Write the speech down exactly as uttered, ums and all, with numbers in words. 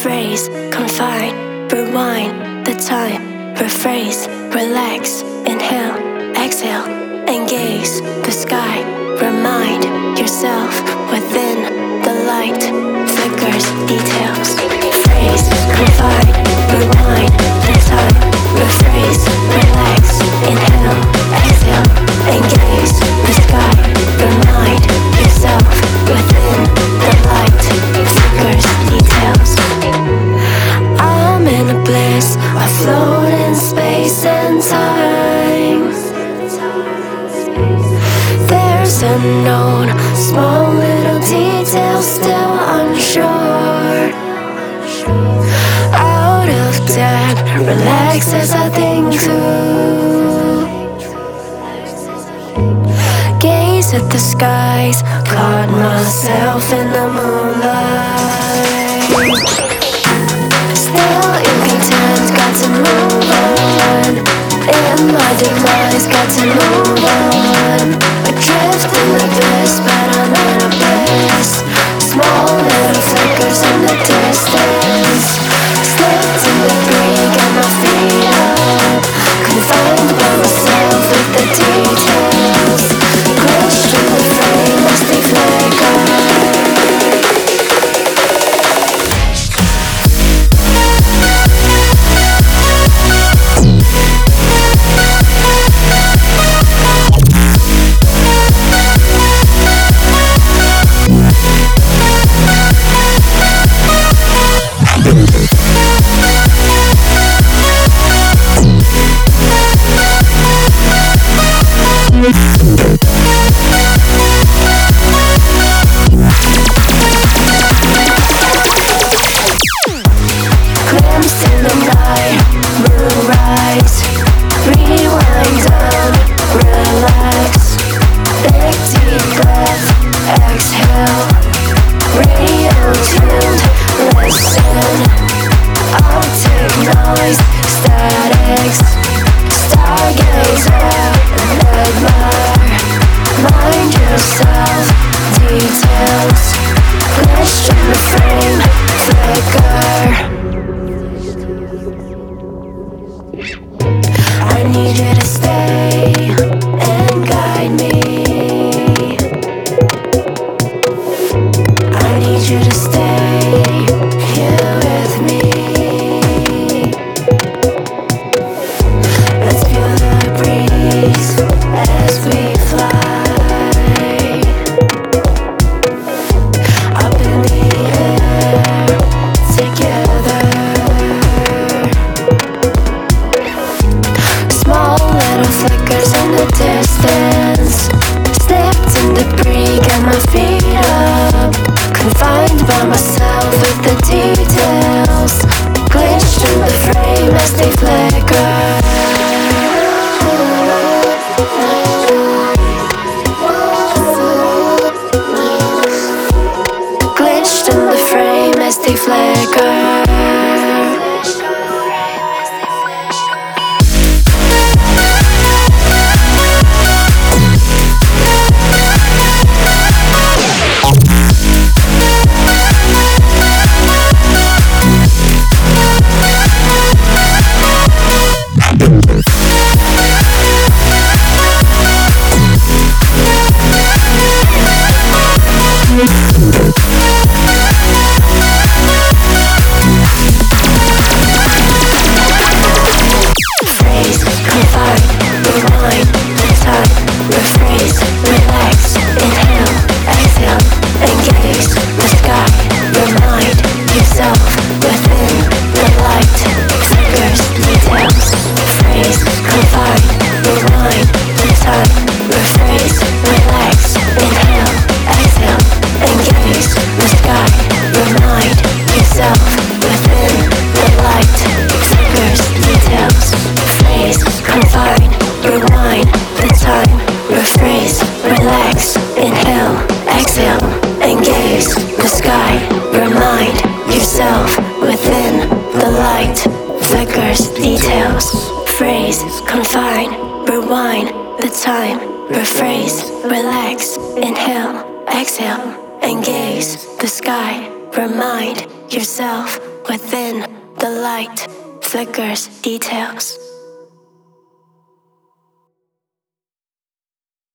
rephrase, confine, rewind the time, rephrase, relax, inhale, exhale, and gaze the sky. Remind yourself within the light, flickers, details. Phrase, confine, rewind the time, rephrase, relax, inhale, exhale, and gaze the sky. Remind yourself within the light, flickers, details. I'm in a bliss, I float in space and time. There's unknown, small little details still unsure. Out of depth, relax as I think through. Gaze at the skies, caught myself in the moonlight. Still incontent, got to move on. In my demise, got to move on. Adrift in the abyss, but I'm in a bliss. Small little flickers in the distance. Slipped in the breeze, got my feet up. Confined by myself with the details. Glitched in the frame, musty flicker. Glimpse in the night, moonrise. Rewind down, relax. Big deep breath, exhale. Radio tuned, listen. Optic noise, statics. Stargazer and admire. Mind yourself, details. Glitch in the frame, flicker. I need you to stay and guide me. I need you to stay here with me. Let's feel the breeze as we fly up in the air together. Small little flickers in the distance. Slipped in debris, got my feet up. Confined by myself with the details. Glitched in the frame as they flicker. Glitched in the frame as they flicker. Phrase, confine, rewind the time, rephrase, relax, inhale, exhale, and gaze the sky. Remind yourself within the light, flickers, details. Phrase, confine, rewind the time, rephrase, relax, inhale, exhale, and gaze the sky. Remind yourself within the light, flickers, details. Phrase, confine, rewind the time, rephrase, relax, inhale, exhale, and gaze the sky. Remind yourself within the light, flickers, details. Phrase, confine, rewind the time, rephrase, relax, inhale, exhale, and gaze the sky. Remind yourself Within the light flickers details.